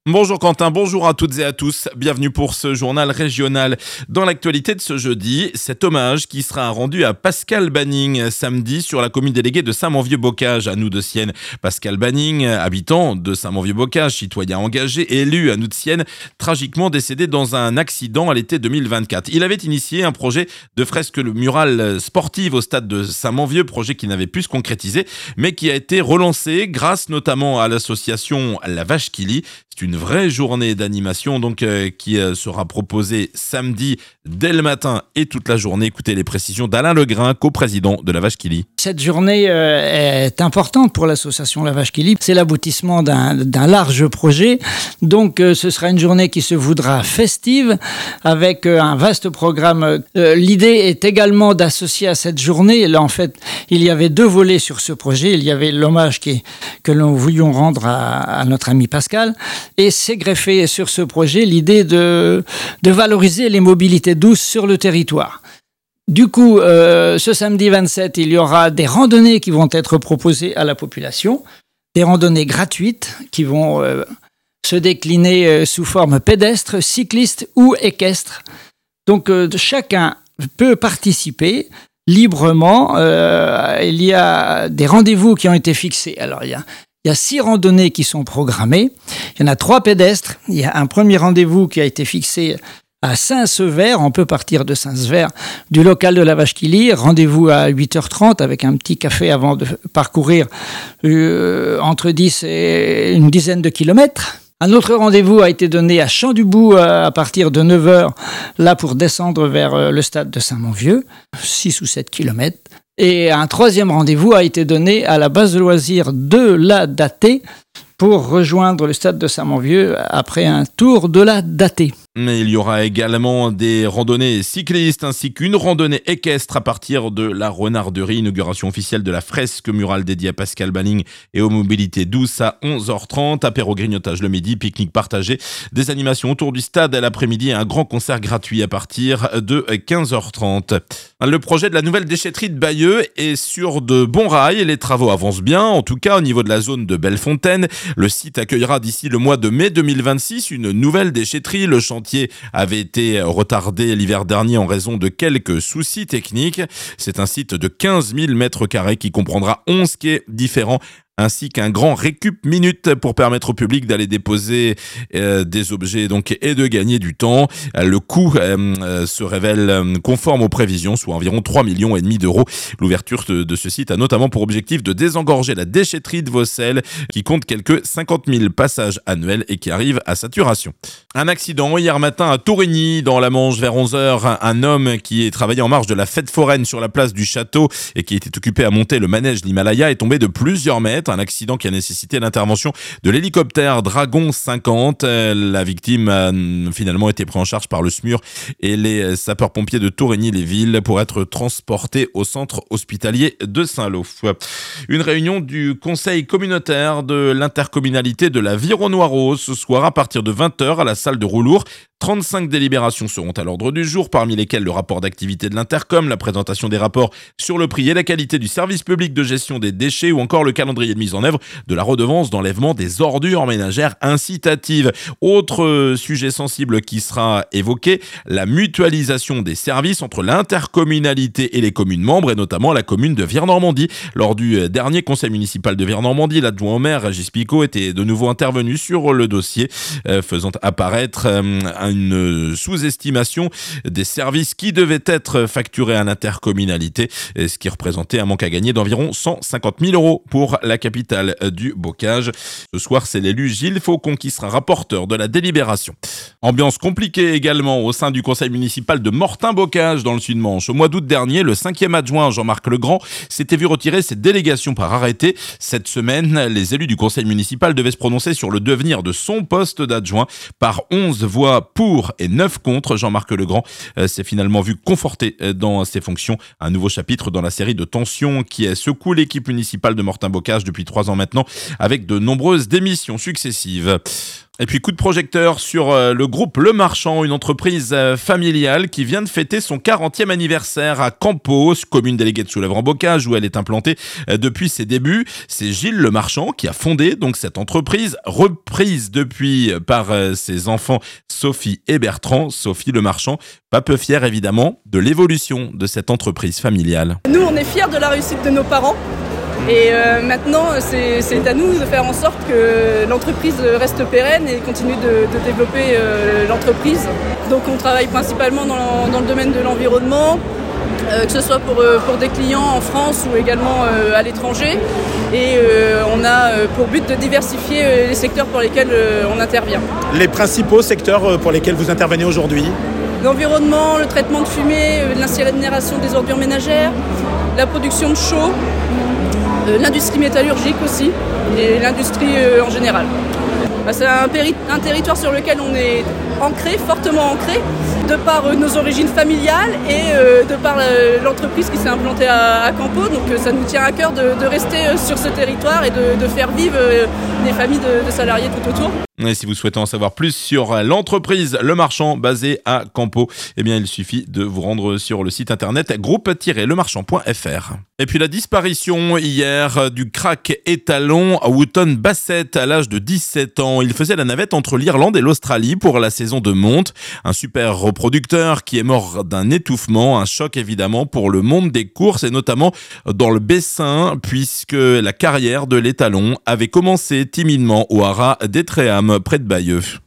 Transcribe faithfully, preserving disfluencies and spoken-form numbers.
Bonjour Quentin, bonjour à toutes et à tous. Bienvenue pour ce journal régional. Dans l'actualité de ce jeudi, cet hommage qui sera rendu à Pascal Banning samedi sur la commune déléguée de Saint-Manvieux-Bocage à Noux-de-Sienne. Pascal Banning, habitant de Saint-Manvieux-Bocage, citoyen engagé, élu à Noux-de-Sienne, tragiquement décédé dans un accident à l'été deux mille vingt-quatre. Il avait initié un projet de fresque murale sportive au stade de Saint-Manvieux, projet qui n'avait pu se concrétiser, mais qui a été relancé grâce notamment à l'association La Vache qui lit. C'est une vraie journée d'animation donc euh, qui euh, sera proposée samedi dès le matin et toute la journée. Écoutez les précisions d'Alain Legrin, coprésident de La Vache qui lit. Cette journée euh, est importante pour l'association La Vache qui lit. C'est l'aboutissement d'un, d'un large projet. Donc euh, ce sera une journée qui se voudra festive avec euh, un vaste programme. Euh, l'idée est également d'associer à cette journée. Là en fait, il y avait deux volets sur ce projet. Il y avait l'hommage qui, que nous voulions rendre à, à notre ami Pascal. Et s'est greffé sur ce projet l'idée de, de valoriser les mobilités douces sur le territoire. Du coup, euh, ce samedi vingt-sept, il y aura des randonnées qui vont être proposées à la population, des randonnées gratuites qui vont euh, se décliner euh, sous forme pédestre, cycliste ou équestre. Donc, euh, chacun peut participer librement. Euh, il y a des rendez-vous qui ont été fixés. Alors, il y a Il y a six randonnées qui sont programmées. Il y en a trois pédestres. Il y a un premier rendez-vous qui a été fixé à Saint-Sever. On peut partir de Saint-Sever du local de La Vache qui lit. Rendez-vous à huit heures trente avec un petit café avant de parcourir euh, entre dix et une dizaine de kilomètres. Un autre rendez-vous a été donné à Champ-du-Bout à partir de neuf heures, là pour descendre vers le stade de Saint-Manvieux, six ou sept kilomètres. Et un troisième rendez-vous a été donné à la base de loisirs de la Datée pour rejoindre le stade de Saint-Manvieux après un tour de la Datée. Mais il y aura également des randonnées cyclistes ainsi qu'une randonnée équestre à partir de la Renarderie. Inauguration officielle de la fresque murale dédiée à Pascal Banning et aux mobilités douces à onze heures trente. Apéro grignotage le midi, pique-nique partagé, des animations autour du stade à l'après-midi et un grand concert gratuit à partir de quinze heures trente. Le projet de la nouvelle déchetterie de Bayeux est sur de bons rails. Les travaux avancent bien, en tout cas au niveau de la zone de Bellefontaine. Le site accueillera d'ici le mois de mai deux mille vingt-six une nouvelle déchetterie. Le chantier avait été retardé l'hiver dernier en raison de quelques soucis techniques. C'est un site de quinze mille mètres carrés qui comprendra onze quais différents ainsi qu'un grand récup minute pour permettre au public d'aller déposer euh, des objets donc et de gagner du temps. Le coût euh, se révèle conforme aux prévisions, soit environ trois millions et demi d'euros. L'ouverture de, de ce site a notamment pour objectif de désengorger la déchetterie de Vaucelles qui compte quelques cinquante mille passages annuels et qui arrive à saturation. Un accident hier matin à Torigny dans la Manche vers onze heures. Un homme qui est travaillé en marge de la fête foraine sur la place du château et qui était occupé à monter le manège l'Himalaya est tombé de plusieurs mètres. Un accident qui a nécessité l'intervention de l'hélicoptère Dragon cinquante. La victime a finalement été prise en charge par le S M U R et les sapeurs-pompiers de Torigny-les-Villes pour être transportés au centre hospitalier de Saint-Lô. Une réunion du conseil communautaire de l'intercommunalité de la Viron-Noireau ce soir à partir de vingt heures à la salle de Roulour. trente-cinq délibérations seront à l'ordre du jour, parmi lesquelles le rapport d'activité de l'intercom, la présentation des rapports sur le prix et la qualité du service public de gestion des déchets ou encore le calendrier de mise en œuvre de la redevance d'enlèvement des ordures ménagères incitatives. Autre sujet sensible qui sera évoqué, la mutualisation des services entre l'intercommunalité et les communes membres et notamment la commune de Vire-Normandie. Lors du dernier conseil municipal de Vire-Normandie, l'adjoint au maire, Régis Picot, était de nouveau intervenu sur le dossier, euh, faisant apparaître euh, une sous-estimation des services qui devaient être facturés à l'intercommunalité, ce qui représentait un manque à gagner d'environ cent cinquante mille euros pour la capitale du Bocage. Ce soir, c'est l'élu Gilles Faucon qui sera rapporteur de la délibération. Ambiance compliquée également au sein du conseil municipal de Mortain-Bocage dans le Sud-Manche. Au mois d'août dernier, le cinquième adjoint Jean-Marc Legrand s'était vu retirer ses délégations par arrêté. Cette semaine, les élus du conseil municipal devaient se prononcer sur le devenir de son poste d'adjoint par onze voix pour et neuf contre. Jean-Marc Legrand euh, s'est finalement vu conforté dans ses fonctions. Un nouveau chapitre dans la série de tensions qui secoue l'équipe municipale de Mortain-Bocage depuis depuis trois ans maintenant, avec de nombreuses démissions successives. Et puis coup de projecteur sur euh, le groupe Le Marchand, une entreprise euh, familiale qui vient de fêter son quarantième anniversaire à Campos, commune déléguée de Soulèvre-en-Bocage, où elle est implantée euh, depuis ses débuts. C'est Gilles Le Marchand qui a fondé donc cette entreprise, reprise depuis par euh, ses enfants Sophie et Bertrand. Sophie Le Marchand, pas peu fière évidemment de l'évolution de cette entreprise familiale. Nous, on est fiers de la réussite de nos parents. Et euh, maintenant, c'est, c'est à nous de faire en sorte que l'entreprise reste pérenne et continue de, de développer euh, l'entreprise. Donc on travaille principalement dans, dans le domaine de l'environnement, euh, que ce soit pour, euh, pour des clients en France ou également euh, à l'étranger. Et euh, on a euh, pour but de diversifier euh, les secteurs pour lesquels euh, on intervient. Les principaux secteurs pour lesquels vous intervenez aujourd'hui ? L'environnement, le traitement de fumée, euh, l'incinération des ordures ménagères, la production de chaux, Euh, l'industrie métallurgique aussi, et l'industrie euh, en général. Bah, c'est un, péri- un territoire sur lequel on est ancré, fortement ancré, de par euh, nos origines familiales et euh, de par euh, l'entreprise qui s'est implantée à, à Campos. Donc euh, ça nous tient à cœur de, de rester euh, sur ce territoire et de, de faire vivre euh, des familles de, de salariés tout autour. Et si vous souhaitez en savoir plus sur l'entreprise Le Marchand basée à Campos, eh bien il suffit de vous rendre sur le site internet groupe tiret le marchand point f r. Et puis la disparition hier du crack étalon Wotton Bassett à l'âge de dix-sept ans. Il faisait la navette entre l'Irlande et l'Australie pour la saison de monte. Un super reproducteur qui est mort d'un étouffement, un choc évidemment pour le monde des courses et notamment dans le Bessin, puisque la carrière de l'étalon avait commencé timidement au haras d'Étréham près de Bayeux.